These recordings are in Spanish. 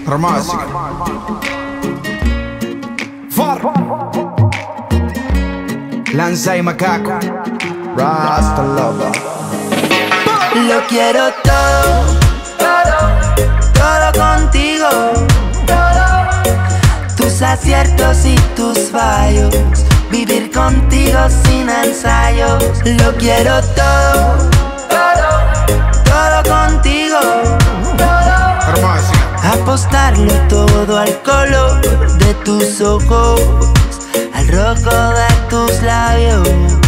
Romance. Far. Lanza y Macaco. Rasta Lover. Lo quiero todo, todo contigo. Tus aciertos y tus fallos, vivir contigo sin ensayos. Lo quiero todo, todo contigo. Apostarlo todo al color de tus ojos, al rojo de tus labios.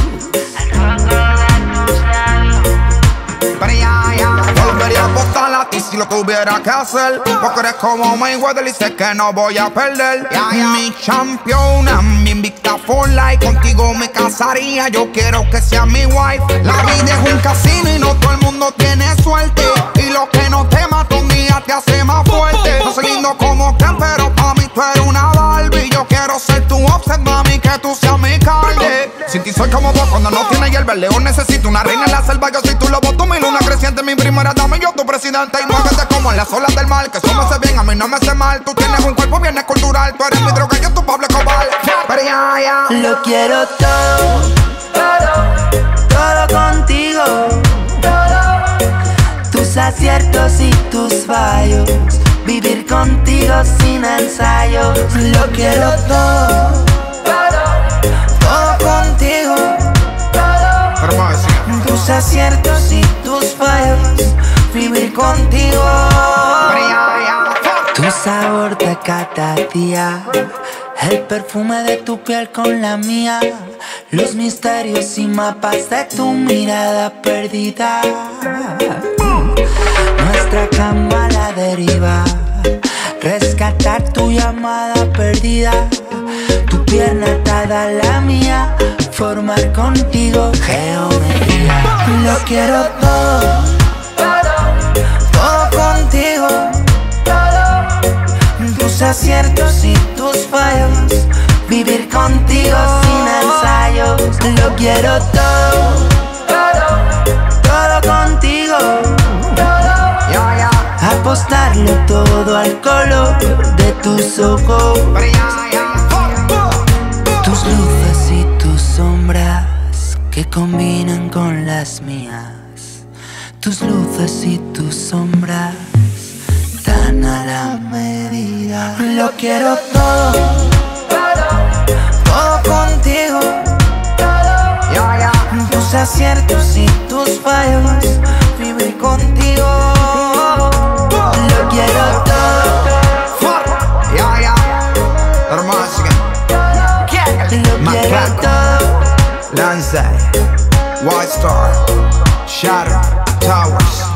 Volvería a apostar a ti si lo tuviera que hacer, porque eres como Mayweather y sé que no voy a perder. Mi campeona, mi invicta for life. Contigo me casaría, yo quiero que seas mi wife. La vida es un casino y no todo el mundo tiene suerte, y lo que no te mata un día te hace más fuerte. No soy lindo como Ken, pero pa' mí tú eres una Barbie. Yo quiero ser tu offset, mami, que tú seas mi Cardi. Sin ti soy como vos cuando no tienes hierba. El león necesito una reina en la selva. Yo soy tu lobo, tú mi luna creciente, mi primera dama y yo tu presidente. Y muévete como en las olas del mar, que eso me hace bien, a mí no me hace mal. Tú tienes un cuerpo bien escultural, tú eres mi droga, yo tu Pablo Escobar. Pero lo quiero todo, todo contigo. Tus aciertos y tus fallos, vivir contigo sin ensayos. Lo quiero todo, todo contigo. Tus aciertos y tus fallos, vivir contigo. Tu sabor de cada día, el perfume de tu piel con la mía, los misterios y mapas de tu mirada perdida. Nuestra cama a la deriva, rescatar tu llamada perdida, tu pierna atada a la mía, formar contigo geometría. Lo quiero todo, todo contigo. Tus aciertos y tus fallos, vivir contigo sin ensayos. Lo quiero todo, todo contigo. Apostarlo todo al color de tus ojos, tus luces y tus sombras que combinan con las mías. Tus luces y tus sombras tan a la medida. Lo quiero todo, todo contigo. Tus aciertos y tus fallos, vivir contigo. Lo quiero todo. Lo quiero todo. Lanza, White Star, Shadow, Towers.